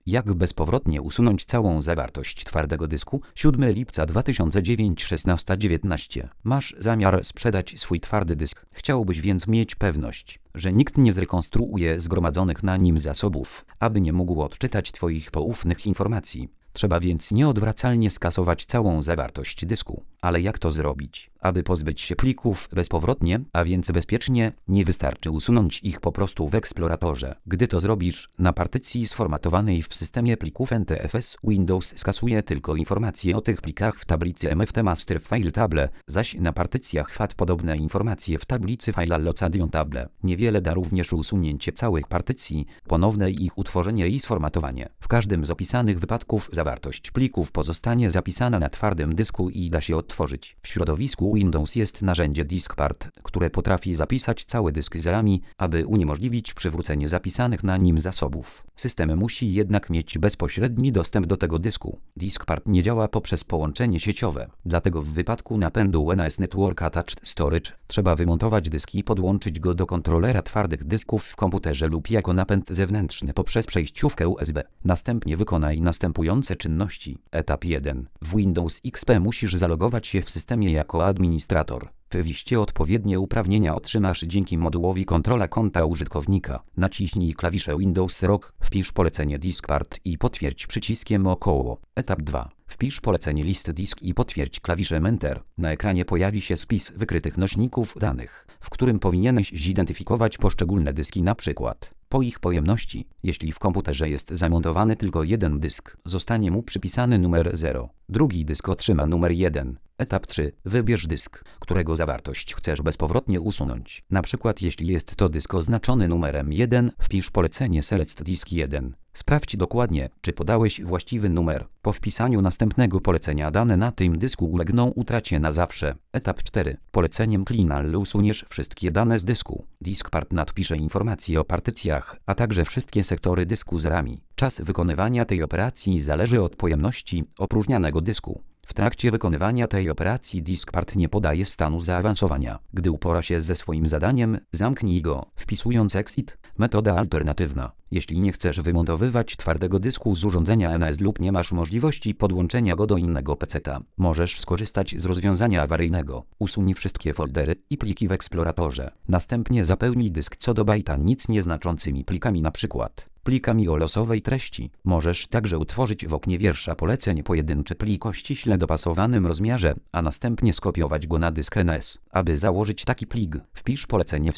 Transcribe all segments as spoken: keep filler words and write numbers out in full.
Jak bezpowrotnie usunąć całą zawartość twardego dysku? siódmego lipca dwa tysiące dziewiątego, szesnasta dziewiętnaście. Masz zamiar sprzedać swój twardy dysk. Chciałbyś więc mieć pewność, że nikt nie zrekonstruuje zgromadzonych na nim zasobów, aby nie mógł odczytać Twoich poufnych informacji. Trzeba więc nieodwracalnie skasować całą zawartość dysku. Ale jak to zrobić? Aby pozbyć się plików bezpowrotnie, a więc bezpiecznie, nie wystarczy usunąć ich po prostu w eksploratorze. Gdy to zrobisz, na partycji sformatowanej w systemie plików N T F S Windows skasuje tylko informacje o tych plikach w tablicy M F T Master File Table, zaś na partycjach F A T podobne informacje w tablicy File Allocation Table. Niewiele da również usunięcie całych partycji, ponowne ich utworzenie i sformatowanie. W każdym z opisanych wypadków zawartość plików pozostanie zapisana na twardym dysku i da się odtworzyć. W środowisku Windows jest narzędzie DiskPart, które potrafi zapisać cały dysk z rami, aby uniemożliwić przywrócenie zapisanych na nim zasobów. System musi jednak mieć bezpośredni dostęp do tego dysku. DiskPart nie działa poprzez połączenie sieciowe, dlatego w wypadku napędu N A S Network Attached Storage trzeba wymontować dysk i podłączyć go do kontrolera twardych dysków w komputerze lub jako napęd zewnętrzny poprzez przejściówkę U S B. Następnie wykonaj następujące czynności. Etap jeden. W Windows X P musisz zalogować się w systemie jako administrator. Wpisz odpowiednie uprawnienia otrzymasz dzięki modułowi kontrola konta użytkownika. Naciśnij klawisze Windows R O K, wpisz polecenie DiskPart i potwierdź przyciskiem około. Etap dwa. Wpisz polecenie list disk i potwierdź klawiszem Enter. Na ekranie pojawi się spis wykrytych nośników danych, w którym powinieneś zidentyfikować poszczególne dyski, np. po ich pojemności. Jeśli w komputerze jest zamontowany tylko jeden dysk, zostanie mu przypisany numer zero. Drugi dysk otrzyma numer jeden. Etap trzy. Wybierz dysk, którego zawartość chcesz bezpowrotnie usunąć. Na przykład jeśli jest to dysk oznaczony numerem jeden, wpisz polecenie Select Disk jeden. Sprawdź dokładnie, czy podałeś właściwy numer. Po wpisaniu następnego polecenia dane na tym dysku ulegną utracie na zawsze. Etap cztery. Poleceniem Clean All usuniesz wszystkie dane z dysku. DiskPart nadpisze informacje o partycjach, a także wszystkie sektory dysku z rami. Czas wykonywania tej operacji zależy od pojemności opróżnianego dysku. W trakcie wykonywania tej operacji DiskPart nie podaje stanu zaawansowania. Gdy upora się ze swoim zadaniem, zamknij go, wpisując Exit. Metoda alternatywna. Jeśli nie chcesz wymontowywać twardego dysku z urządzenia N A S lub nie masz możliwości podłączenia go do innego peceta, możesz skorzystać z rozwiązania awaryjnego. Usuń wszystkie foldery i pliki w eksploratorze. Następnie zapełnij dysk co do bajta nic nieznaczącymi plikami, np. plikami o losowej treści. Możesz także utworzyć w oknie wiersza poleceń pojedynczy plik o ściśle dopasowanym rozmiarze, a następnie skopiować go na dysk N A S. Aby założyć taki plik, wpisz polecenie w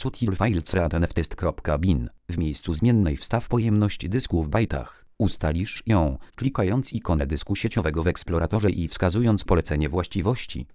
sutil-file-create-nftest.bin. W miejscu zmiennej wstaw pojemność dysku w bajtach. Ustalisz ją, klikając ikonę dysku sieciowego w eksploratorze i wskazując polecenie właściwości.